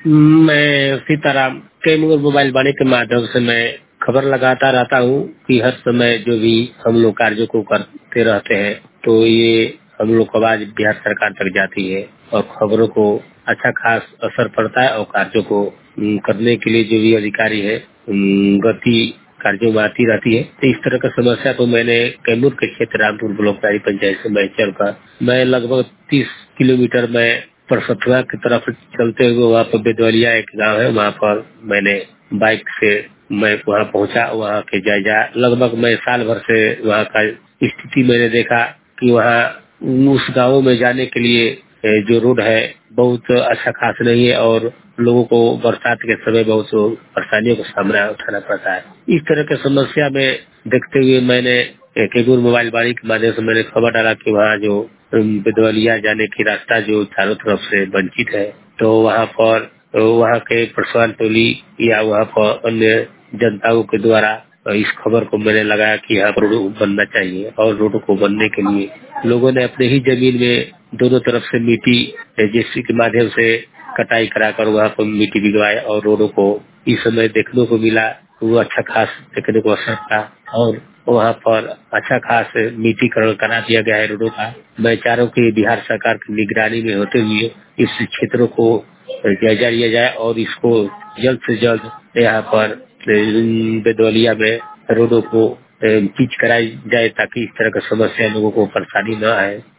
मैं सीताराम कैमूर मोबाइल वाणी के माध्यम से मैं खबर लगाता रहता हूँ कि हर समय जो भी हम लोग कार्यों को करते रहते हैं तो ये हम लोग को आवाज बिहार सरकार तक जाती है और खबरों को अच्छा खास असर पड़ता है और कार्यों को करने के लिए जो भी अधिकारी है गति कार्यों में आती रहती है। तो इस तरह का समस्या तो मैंने कैमूर के क्षेत्र रामपुर ब्लॉक रारी पंचायत से मैं चलकर मैं लगभग 30 किलोमीटर में परसथुआ की तरफ चलते हुए वहाँ पर बेदवलिया एक गांव है, वहाँ पर मैंने बाइक से मैं वहाँ पहुँचा। वहाँ के जायजा लगभग मैं साल भर से वहाँ का स्थिति मैंने देखा कि वहाँ उस गाँव में जाने के लिए जो रोड है बहुत अच्छा खास नहीं है और लोगों को बरसात के समय बहुत परेशानियों का सामना उठाना पड़ता है। इस तरह की समस्या में देखते हुए मैंने कैमूर मोबाइल वाणी के माध्यम से मैंने खबर डाला कि वहाँ जो बेदवलिया जाने की रास्ता जो चारों तरफ से वंचित है तो वहाँ पर वहाँ के प्रशासन टोली या वहाँ पर अन्य जनताओं के द्वारा इस खबर को मैंने लगाया कि यहाँ पर रोड बनना चाहिए और रोड को बनने के लिए लोगों ने अपने ही जमीन में दोनों तरफ से मिट्टी जेसीबी के माध्यम से कटाई कराकर वहाँ पर मिट्टी भिजवाए और रोडों को इस समय देखने को मिला वो अच्छा खास देखने को असर था और वहाँ पर अच्छा खास मिट्टीकरण करा दिया गया है रोडों का। मैं चारों की बिहार सरकार की निगरानी में होते हुए इस क्षेत्रों को जायजा लिया जाए और इसको जल्द से जल्द यहाँ पर बेदवलिया में रोडों को पिच कराई जाए ताकि इस तरह की समस्या लोगों को परेशानी न आए।